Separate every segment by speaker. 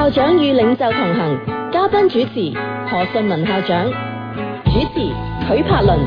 Speaker 1: 校長與領袖同行，嘉賓主持何順文校長，主持許柏倫。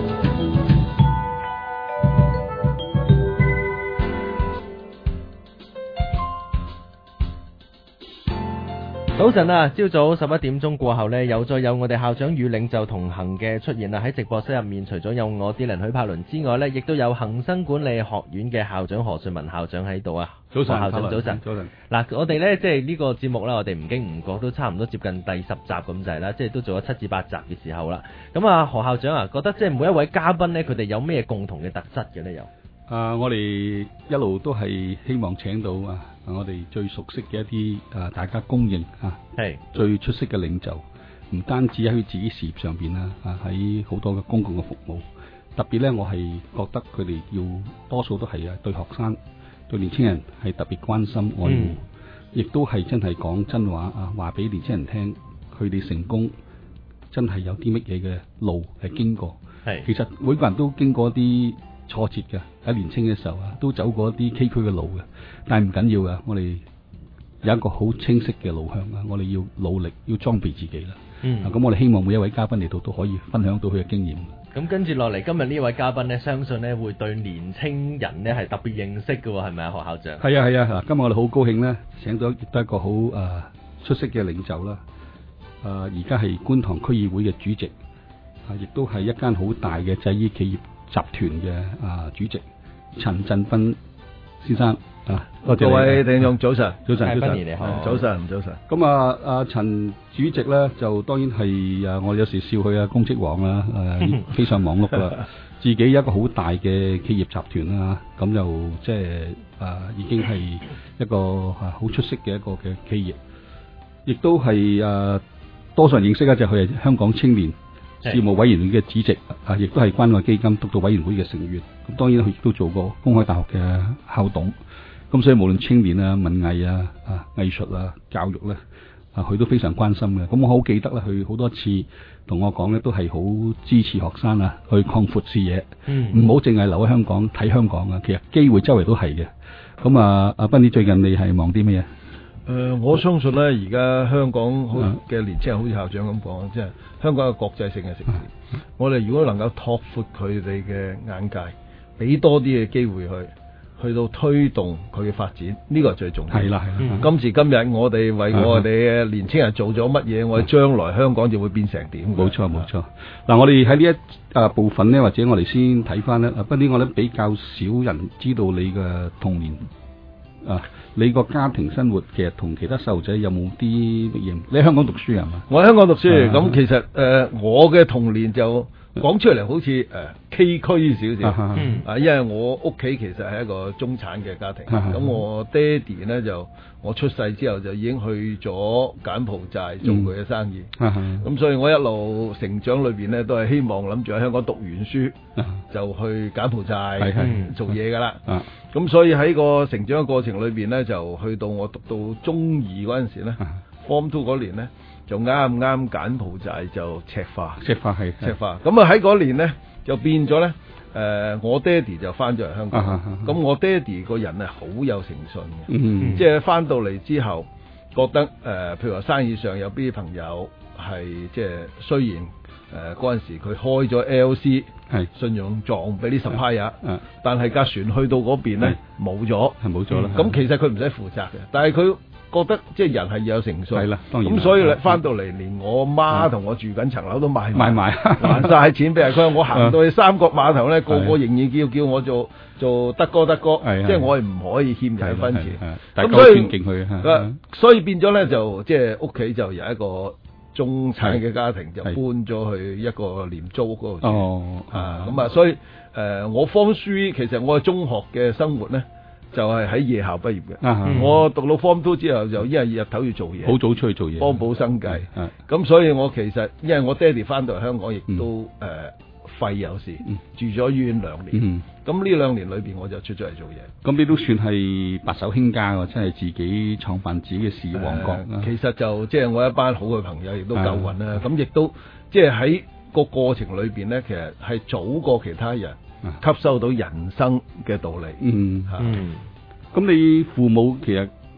Speaker 2: 早晨啊，朝早11點鐘過後呢，又再有我哋校長與領袖同行嘅出現啦。喺直播室入面，除咗有我啲人許柏倫之外呢，亦都有恒生管理學院嘅校長何順文校長喺度啊。
Speaker 3: 早晨，
Speaker 2: 校長早晨。
Speaker 3: 早晨。
Speaker 2: 嗱，我哋呢，即係呢個節目啦，我哋唔經唔覺都差唔多接近第10集咁滯啦，即係都做咗7至8集嘅時候啦。咁啊，何校長啊，覺得即係每一位嘉賓呢，佢哋有咩共同嘅特質嘅呢？又
Speaker 3: 我哋一路都係希望請到我哋最熟悉嘅一啲大家公認
Speaker 2: 係
Speaker 3: 最出色嘅領袖，唔單止喺自己事業上邊啦，喺好多嘅公共嘅服務，特別咧，我係覺得佢哋要多數都係對學生、對年輕人係特別關心愛護，亦都係真係講真話話俾年輕人聽，佢哋成功真係有啲乜嘢嘅路係經過。係其實每個人都經過一啲挫折嘅，喺年輕嘅時候都走過一啲崎嶇嘅路嘅，但係唔緊要噶，我哋有一個好清晰嘅路向啊！我哋要努力，要裝備自己啦。咁我哋希望每一位嘉賓嚟到都可以分享到佢嘅經驗。咁
Speaker 2: 跟住落嚟，今日呢位嘉賓呢，相信呢會對年青人呢係特別認識嘅喎，係咪啊，何校長？
Speaker 3: 係啊！今日我哋好高興呢，請到亦都一個好出色嘅領袖啦。而家係觀塘區議會嘅主席，亦都係一間好大嘅製衣企業集團嘅主席陳振彬先生多謝
Speaker 4: 各位聽眾早晨，
Speaker 2: 彬兒你好，
Speaker 4: 早晨。
Speaker 3: 咁陳主席咧就當然係我有時笑佢公職王啦，非常忙碌啦，自己一個好大嘅企業集團啦，咁就即係已經係一個好出色嘅一個嘅企業，亦都係多數人認識就佢係香港青年事務委員會嘅主席，亦都係關愛基金督導委員會嘅成員。咁當然佢亦都做過公開大學嘅校董。咁所以無論青年文藝藝術教育咧，佢都非常關心嘅。咁我好記得咧，佢好多次同我講咧，都係好支持學生去擴闊視野，唔好淨係留喺香港睇香港啊。其實機會周圍都係嘅。咁阿彬你最近你係忙啲乜嘢？
Speaker 4: 我相信咧，而家香港嘅年青人好似校長咁講，即係香港係國際性嘅城市。我哋如果能夠拓闊佢哋嘅眼界，俾多啲嘅機會去到推動佢嘅發展，呢個係最重要。係啦。今時今日我哋為我哋嘅年青人做咗乜嘢，我哋將來香港就會變成點。
Speaker 3: 冇錯。嗱，我哋喺呢一部分呢，或者我哋先睇翻呢。不過我諗比較少人知道你嘅童年你個家庭生活其實同其他細路仔有冇啲乜嘢？你喺香港讀書係嘛？
Speaker 4: 我喺香港讀書，咁其實我嘅童年就講出嚟好似崎嶇少少，因為我屋企其實係一個中產嘅家庭，咁我爹哋呢，就我出世之後就已經去咗柬埔寨做佢嘅生意，咁所以我一路成長裏邊呢，都係希望諗住喺香港讀完書就去柬埔寨做嘢噶啦，咁所以喺個成長嘅過程裏邊呢，就去到我讀到中二嗰陣時呢，Form 2嗰年呢，就啱柬埔寨就赤化，咁啊喺嗰年呢，就變咗呢。我爹哋就翻咗嚟香港，咁我爹哋個人係好有誠信嘅，即係翻到嚟之後覺得譬如話生意上有啲朋友係即係雖然嗰陣時佢開咗 LC 信用狀俾啲 supplier，但係架船去到嗰邊呢冇咗啦，咁其實佢唔使負責嘅，但係佢覺得即係人係要有誠信，係啦，當然咁所以咧翻到嚟，連我媽同我住緊層樓都賣埋，還晒錢俾人。佢話我行到去三角碼頭咧，個個仍然叫我做德哥，即係我係唔可以欠人一分錢。咁所以尊敬佢，所以變咗咧就即係屋企就由一個中產嘅家庭就搬咗去一個廉租嗰度住。咁啊，所以我Form 3其實我嘅中學嘅生活咧。就係喺夜校畢業嘅，我讀到 Form 2之後就因為日頭要做嘢，好早出去做嘢，幫補生計。咁所以我其實因為我爹哋翻到嚟香港，亦都肺有事，住咗醫院2年。咁呢2年裏邊我就出咗嚟做嘢。咁你都算係白手興家喎，真係自己創辦自己嘅事業王國。其實就即係我一班好嘅朋友，亦都夠運啦。咁亦都即係喺個過程裏邊咧，其實係早過其他人。吸收到人生嘅道理。咁你父母其實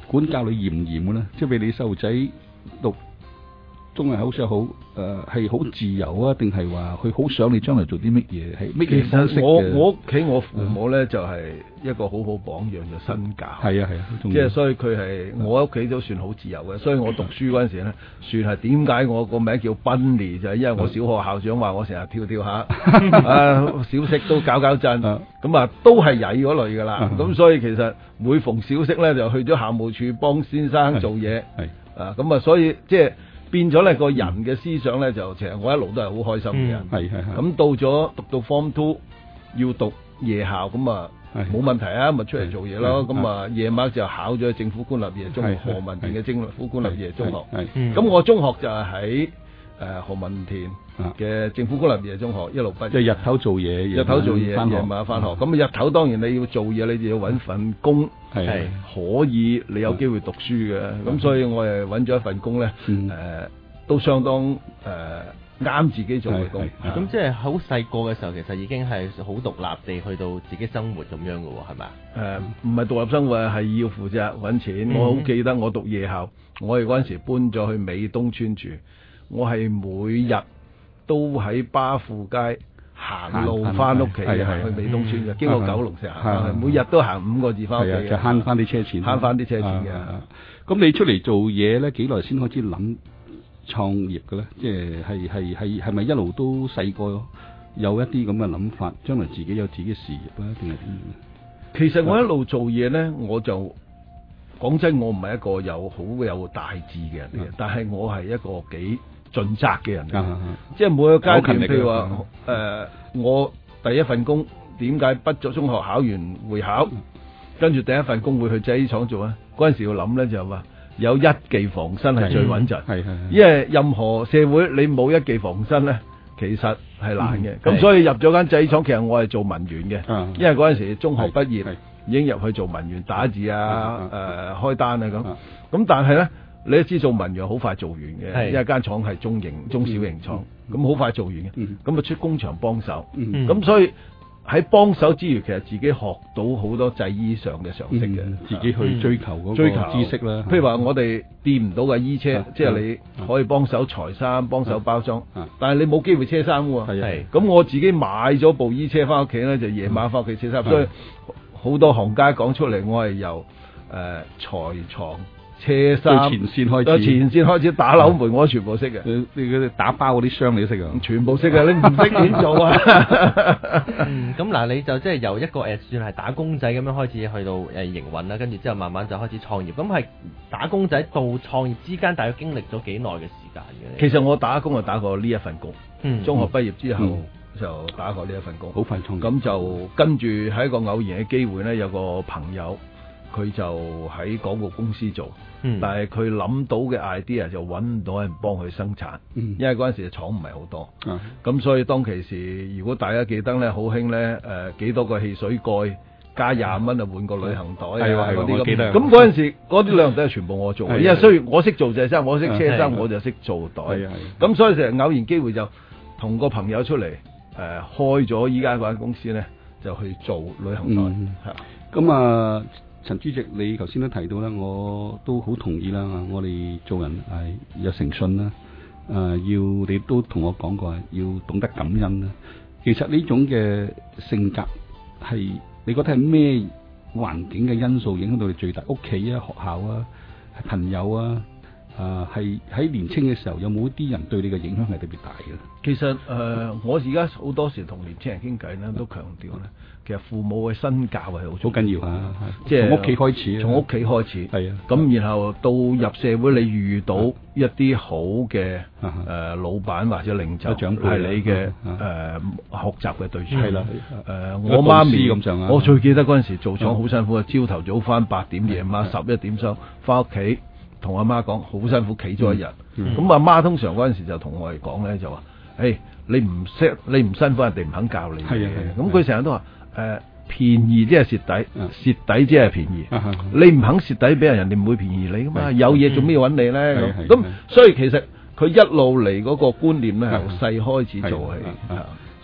Speaker 3: 管教你嚴唔嚴嘅咧？即係俾你細路仔讀中藝考試好，係好自由啊，定係話佢好想你將來做啲乜嘢？係乜嘢方式嘅？
Speaker 4: 我屋企我父母咧就係一個好好榜樣，就身教。
Speaker 3: 係啊，
Speaker 4: 即係所以佢係我屋企都算好自由嘅。所以我讀書嗰陣時咧，算係點解我個名叫 Bunny 就係因為我小學校長話我成日跳下，小息都搞震，咁啊都係曳嗰類噶啦。咁所以其實每逢小息咧就去咗校務處幫先生做嘢。咁啊所以即係。變咗咧個人嘅思想咧就其實我一路都係好開心嘅人，咁到咗讀到 Form 2要讀夜校咁啊冇問題啊，咪出嚟做嘢咯。咁啊夜晚就考咗政府官立夜中學何文田嘅政府官立夜中學。咁我中學就係喺何文田嘅政府官立夜中學一路畢業。即係日頭做嘢，夜晚翻學。咁日頭當然你要做嘢，你就要揾份工。係可以，你有機會讀書嘅，咁所以我係揾咗一份工咧，都相當啱自己做嘅工。
Speaker 2: 咁即係好細個嘅時候，其實已經係好獨立地去到自己生活咁樣嘅喎，係咪？
Speaker 4: 唔係獨立生活，係要負責揾錢。我好記得我讀夜校，我哋嗰陣時搬咗去美東村住，我係每日都喺巴富街行路翻屋企，去美東村嘅，經過九龍城行，每日都行5個字翻屋企，
Speaker 3: 就慳翻啲車錢，
Speaker 4: 嘅。
Speaker 3: 咁你出嚟做嘢咧，幾耐先開始諗創業嘅咧？即係咪一路都細個有一啲咁嘅諗法，將來自己有自己嘅事業咧，定係點樣？
Speaker 4: 其實我一路做嘢咧，我就講真，我唔係一個有大志嘅人嚟嘅，但係我係一個幾盡責嘅人，即係每個階段，譬如話我第一份工點解畢咗中學考完會考，跟住第一份工會去製衣廠做啊？嗰陣時要諗咧就係話有一技防身係最穩陣，因為任何社會你冇一技防身咧，其實係難嘅。咁所以入咗間製衣廠，其實我係做文員嘅，因為嗰陣時中學畢業已經入去做文員，打字啊，開單啊咁。咁但係咧。你都知做文員好快做完嘅，因為間廠係中小型廠，咁好快做完嘅，咁啊出工場幫手，咁所以喺幫手之餘，其實自己學到好多製衣上嘅常識嘅，
Speaker 3: 自己去追求嗰個知識啦。
Speaker 4: 譬如話我哋掂唔到嘅衣車，即係你可以幫手裁衫、幫手包裝，但係你冇機會車衫喎。咁我自己買咗部衣車翻屋企咧，就夜晚翻屋企車衫，所以好多行家講出嚟，我係由裁床。車衫
Speaker 3: 前線
Speaker 4: 開始打扭門，我全部識嘅。
Speaker 3: 你嗰啲打包嗰啲箱你都識啊？
Speaker 4: 全部識嘅，你唔識點做啊？
Speaker 2: 咁嗱，你就即係由一個算係打工仔咁樣開始去到營運啦，跟住之後慢慢就開始創業。咁係打工仔到創業之間，大約經歷咗幾耐嘅時間嘅？
Speaker 4: 其實我打工就打過呢一份工，中學畢業之後就打過呢一份工，
Speaker 3: 好快創業。
Speaker 4: 咁就跟住喺一個偶然嘅機會咧，有個朋友。佢就喺廣告公司做，但係佢諗到嘅 idea 就揾唔到人幫佢生產，因為嗰陣時嘅廠唔係好多，咁所以當其時，如果大家記得咧，好興咧幾多個汽水蓋加20蚊就換個旅行袋啊嗰啲咁，咁嗰陣時嗰啲旅行袋係全部我做嘅，因為雖然我識做製衫，我識車衫，我就識做袋，咁所以成日偶然機會就同個朋友出嚟開咗依家嗰間公司咧，就去做旅行袋，
Speaker 3: 咁啊。陳主席，你頭先都提到啦，我都好同意啦。我哋做人係有誠信啦，要你都同我講過，要懂得感恩啦。其實呢種嘅性格係你覺得係咩環境嘅因素影響到你最大？屋企啊、學校啊、朋友啊，係喺年青嘅時候有冇啲人對你嘅影響係特別大嘅？
Speaker 4: 其實我而家好多時同年青人傾偈咧，都強調咧，其實父母嘅身教係好
Speaker 3: 緊要啊！
Speaker 4: 即係
Speaker 3: 從屋企開始，
Speaker 4: 從屋企開始係啊。咁然後到入社會，你遇到一啲好嘅老闆或者領袖，長輩係你嘅學習嘅對象。係啦，我媽咪咁上下，我最記得嗰陣時做廠好辛苦啊，朝頭早翻8點，夜晚11點收，翻屋企同阿媽講好辛苦，企咗一日。咁阿媽通常嗰陣時就同我哋講咧，就話：你唔識，你唔辛苦，人哋唔肯教你嘅。咁佢成日都話便宜即係蝕底，蝕底即係便宜。你唔肯蝕底俾人，人哋唔會便宜你噶嘛。有嘢做咩要揾你咧？咁所以其實佢一路嚟嗰個觀念咧，由細開始做起。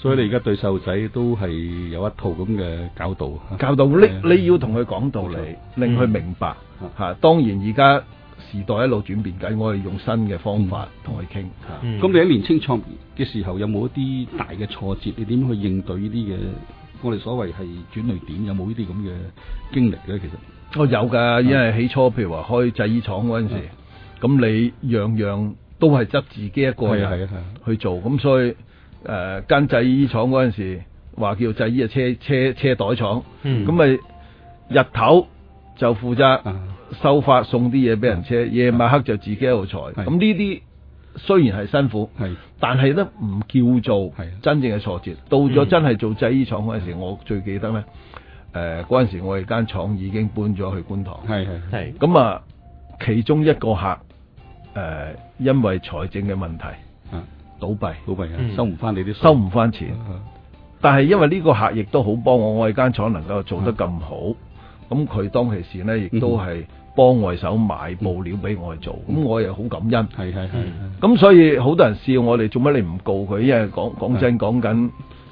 Speaker 3: 所以你而家對細路仔都係有一套咁嘅教導。
Speaker 4: 你要同佢講道理，令佢明白嚇。當然而家時代一路轉變緊，我哋用新嘅方法同佢傾嚇。
Speaker 3: 咁你喺年青創業嘅時候，有冇一啲大嘅挫折？你點去應對呢啲嘅？我哋所謂係轉捩點，有冇呢啲咁嘅經歷咧？其實
Speaker 4: 我有㗎，因為起初譬如話開製衣廠嗰陣時，咁你樣樣都係執自己一個人去做，咁所以間製衣廠嗰陣時話叫製衣車袋廠，咁咪日頭就負責收發送啲嘢俾人車，夜晚黑就自己喺度裁。咁呢啲雖然係辛苦，但係咧唔叫做真正嘅挫折。到咗真係做製衣廠嗰陣時，我最記得咧，嗰陣時我哋間廠已經搬咗去觀塘，咁啊，其中一個客因為財政嘅問題倒閉，
Speaker 3: 收唔翻你啲
Speaker 4: 收唔翻錢。但係因為呢個客亦都好幫我哋間廠能夠做得咁好，咁佢當其時咧亦都係幫我手買布料俾我哋做，咁我又好感恩。咁所以好多人笑我哋做乜你唔告佢？因為講真講緊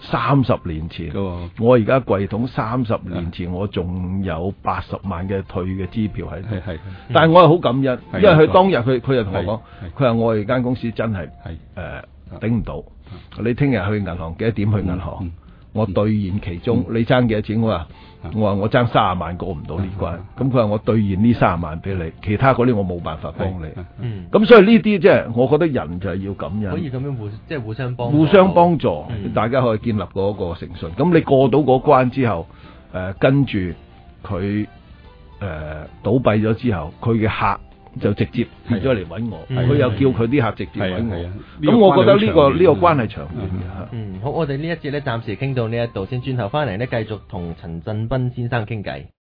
Speaker 4: 30年前，我而家櫃桶30年前我仲有80萬嘅退嘅支票喺度，但係我係好感恩，因為佢當日佢就同我講，佢話我哋間公司真係頂唔到，你聽日去銀行幾多點去銀行？我兌現其中，你爭幾多錢？我話我爭30萬過唔到呢關，咁佢話我兌現呢30萬俾你，其他嗰啲我冇辦法幫你。咁所以呢啲即係我覺得人就係要感恩，
Speaker 2: 可以咁樣互相幫助，
Speaker 4: 大家可以建立嗰個誠信。咁你過到嗰關之後，跟住佢倒閉咗之後，佢嘅客就直接嚟咗嚟揾我，佢又叫佢啲客直接揾我。咁我覺得呢個關係長遠嘅。
Speaker 2: 好，我哋呢一節咧暫時傾到呢一度先，轉頭翻嚟咧繼續同陳振彬先生傾偈。